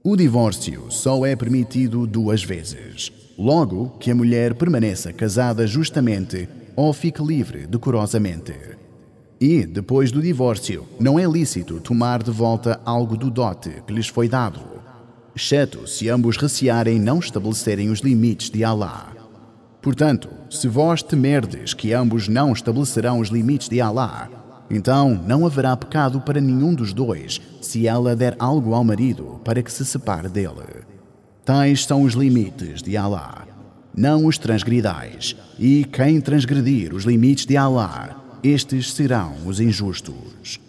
O divórcio só é permitido 2 vezes. Logo que a mulher permaneça casada justamente ou fique livre decorosamente. E, depois do divórcio, não é lícito tomar de volta algo do dote que lhes foi dado, exceto se ambos recearem não estabelecerem os limites de Alá. Portanto, se vós temerdes que ambos não estabelecerão os limites de Alá, então não haverá pecado para nenhum dos dois se ela der algo ao marido para que se separe dele. Tais são os limites de Alá. Não os transgridais, e quem transgredir os limites de Alá, estes serão os injustos.